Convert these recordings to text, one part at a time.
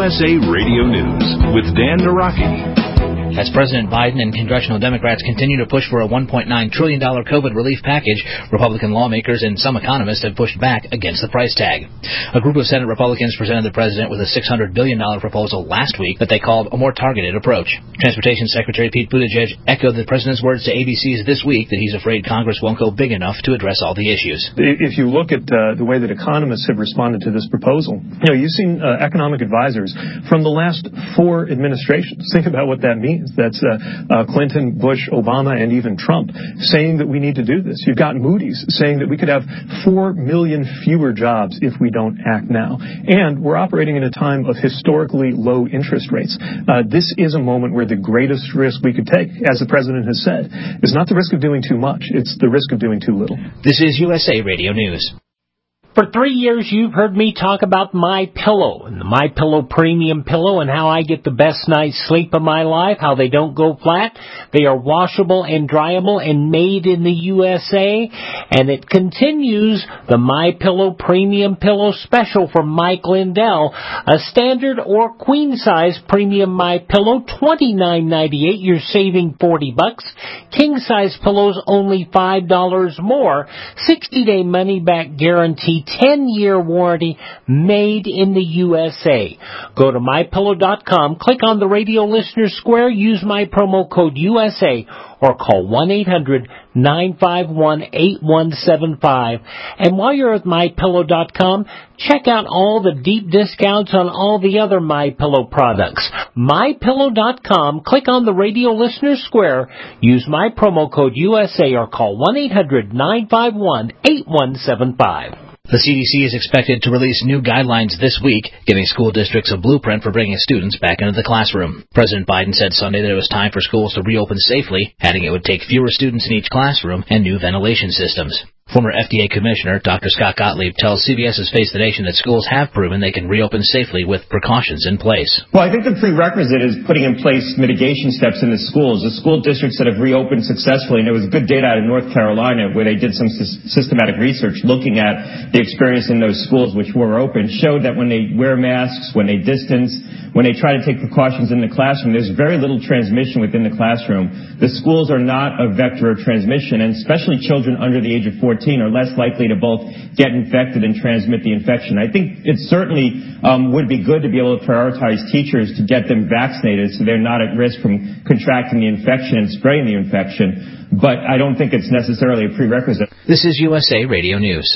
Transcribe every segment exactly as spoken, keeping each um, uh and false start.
U S A Radio News with Dan Naraki. As President Biden and congressional Democrats continue to push for a one point nine trillion dollars COVID relief package, Republican lawmakers and some economists have pushed back against the price tag. A group of Senate Republicans presented the president with a six hundred billion dollars proposal last week that they called a more targeted approach. Transportation Secretary Pete Buttigieg echoed the president's words to A B C's This Week that he's afraid Congress won't go big enough to address all the issues. If you look at uh, the way that economists have responded to this proposal, you know, you've seen uh, economic advisors from the last four administrations. Think about what that means. That's uh, uh, Clinton, Bush, Obama, and even Trump saying that we need to do this. You've got Moody's saying that we could have four million fewer jobs if we don't act now. And we're operating in a time of historically low interest rates. Uh, this is a moment where the greatest risk we could take, as the president has said, is not the risk of doing too much. It's the risk of doing too little. This is U S A Radio News. For three years, you've heard me talk about MyPillow and the MyPillow Premium Pillow and how I get the best night's sleep of my life, how they don't go flat. They are washable and dryable and made in the U S A. And it continues the MyPillow Premium Pillow Special from Mike Lindell. A standard or queen-size premium MyPillow, twenty-nine ninety-eight. You're saving forty bucks. King-size pillows, only five dollars more. sixty-day money-back guarantee. ten-year warranty, made in the U S A. Go to my pillow dot com, click on the radio listener square, use my promo code U S A, or call one eight hundred nine five one eight one seven five. And while you're at my pillow dot com, check out all the deep discounts on all the other MyPillow products. my pillow dot com, click on the radio listener square, use my promo code U S A, or call one eight hundred nine five one eight one seven five. The C D C is expected to release new guidelines this week, giving school districts a blueprint for bringing students back into the classroom. President Biden said Sunday that it was time for schools to reopen safely, adding it would take fewer students in each classroom and new ventilation systems. Former F D A Commissioner Doctor Scott Gottlieb tells C B S's Face the Nation that schools have proven they can reopen safely with precautions in place. Well, I think the prerequisite is putting in place mitigation steps in the schools. The school districts that have reopened successfully, and there was good data out of North Carolina where they did some systematic research looking at the experience in those schools which were open, showed that when they wear masks, when they distance, when they try to take precautions in the classroom, there's very little transmission within the classroom. The schools are not a vector of transmission, and especially children under the age of fourteen are less likely to both get infected and transmit the infection. I think it certainly um, would be good to be able to prioritize teachers to get them vaccinated so they're not at risk from contracting the infection and spreading the infection, but I don't think it's necessarily a prerequisite. This is U S A Radio News.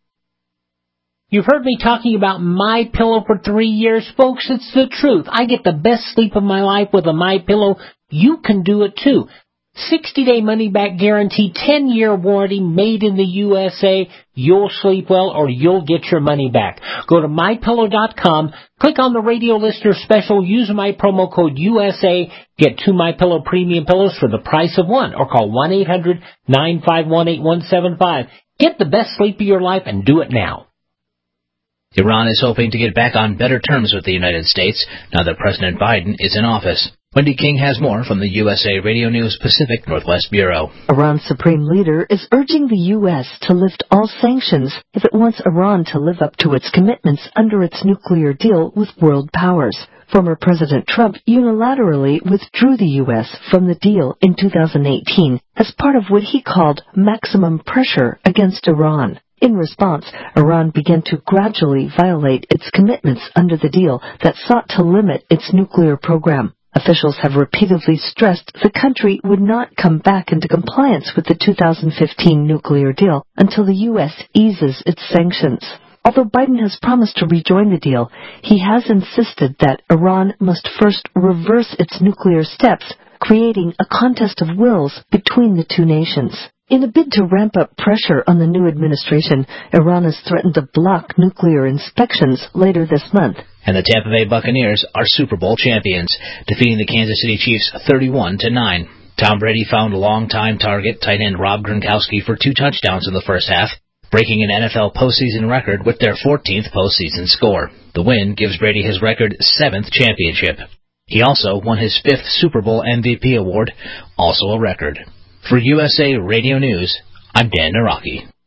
You've heard me talking about MyPillow for three years, folks. It's the truth. I get the best sleep of my life with a MyPillow. You can do it too. sixty-day money-back guarantee, ten-year warranty, made in the U S A. You'll sleep well or you'll get your money back. Go to my pillow dot com, click on the radio listener special, use my promo code U S A, get two MyPillow premium pillows for the price of one, or call one eight hundred nine five one eight one seven five. Get the best sleep of your life and do it now. Iran is hoping to get back on better terms with the United States now that President Biden is in office. Wendy King has more from the U S A Radio News Pacific Northwest Bureau. Iran's supreme leader is urging the U S to lift all sanctions if it wants Iran to live up to its commitments under its nuclear deal with world powers. Former President Trump unilaterally withdrew the U S from the deal in two thousand eighteen as part of what he called maximum pressure against Iran. In response, Iran began to gradually violate its commitments under the deal that sought to limit its nuclear program. Officials have repeatedly stressed the country would not come back into compliance with the two thousand fifteen nuclear deal until the U S eases its sanctions. Although Biden has promised to rejoin the deal, he has insisted that Iran must first reverse its nuclear steps, creating a contest of wills between the two nations. In a bid to ramp up pressure on the new administration, Iran has threatened to block nuclear inspections later this month. And the Tampa Bay Buccaneers are Super Bowl champions, defeating the Kansas City Chiefs thirty-one to nine. Tom Brady found longtime target tight end Rob Gronkowski for two touchdowns in the first half, breaking an N F L postseason record with their fourteenth postseason score. The win gives Brady his record seventh championship. He also won his fifth Super Bowl M V P award, also a record. For U S A Radio News, I'm Dan Naraki.